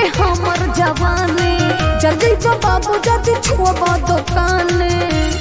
हमर जवानी जल्दी जो बाबू जल्दी छुआ दुकाने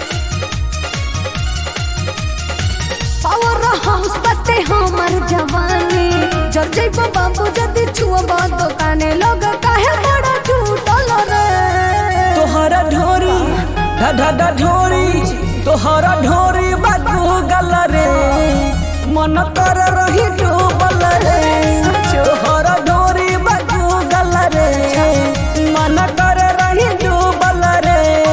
पावर हाउस बाटे हमर जवानी जल्दी बाबू जल्दी छुआ दुकाने लोग काहे बड़ा झूठल रे तोहरा ढोरी ढा ढोरी तोहरा ढोरी बागू गल रे मन कर रही डूबल रे तोहरा ढोरी बागू गल रे मन कर रही डूबल रे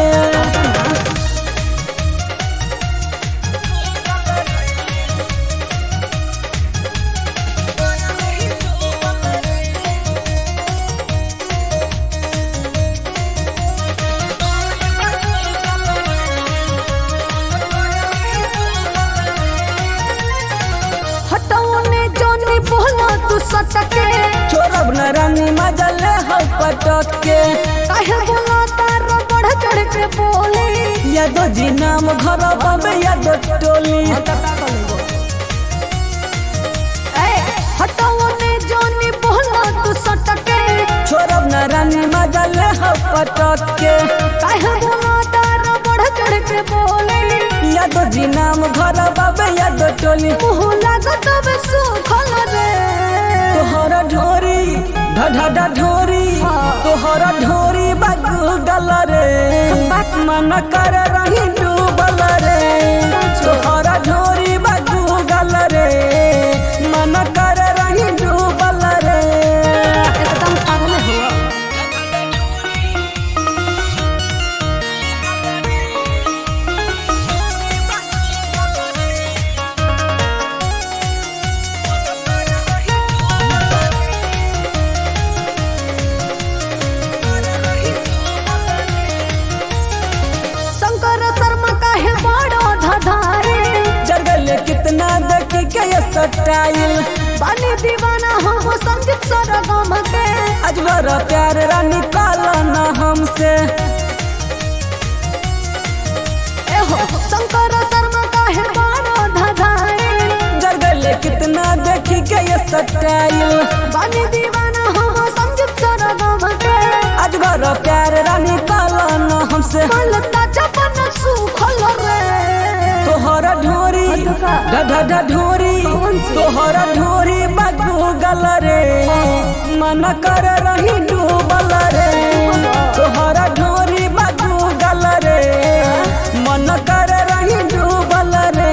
तू सटके छोड़ब न रानी मजा ले हो पटक के काहे बोला तारो बढ़ चढ़ के बोले यादो जी नाम घर बाबे यादो टोली हटाओ ने जोनी बोला तू सटके छोड़ब न रानी मजा ले हो पटक के काहे बोला तारो बढ़ चढ़ के बोले यादो जी नाम घर बाबे यादो टोली मुँह लागत बे सुखल रे तोहरा ढोरी ढा ढोरी तोहरा ढोरी बागू गल रे मन कर रही डूबल रे तोहरा ढोरी बागू गल रे मन कर रही डूबल रे एकदम पागल हुआ कितना देखी के ये स्टाइल बानी दीवाना हम संगीत सरगम के अजबर प्यार रानी पालना हमसे एहो शंकर शर्मा काहे बारो धधाए जरगले कितना देखी के ये स्टाइल बानी दीवाना हम संगीत सरगम के अजबर प्यार रानी पालना हमसे कलता चपन सुखल रे तोहरा ढोरी ढा ढोरी तोहरा ढोरी बागू गल रे मन कर रही डूबल रे तोहरा ढोरी बागू गल रे मन कर रही डूबल रे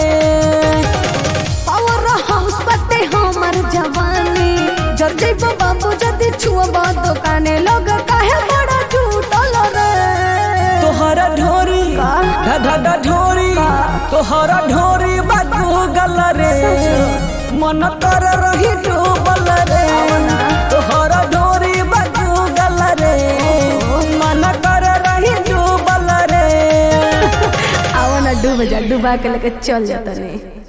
पावर हाउस बाटे हमर जवानी जल्दी बाबू जल्दी छुआ दुकाने लोग काहे बड़ा झूठल रे तोहरा ढोरी ढा ढोरी तोहरा ढोरी बागू गल रे मन कर रही डूबल रे तोहरा ढोरी बागू गल रे मन कर रही डूबल रे आओ ना डूब जा डूबा के लेके चल जाता नहीं।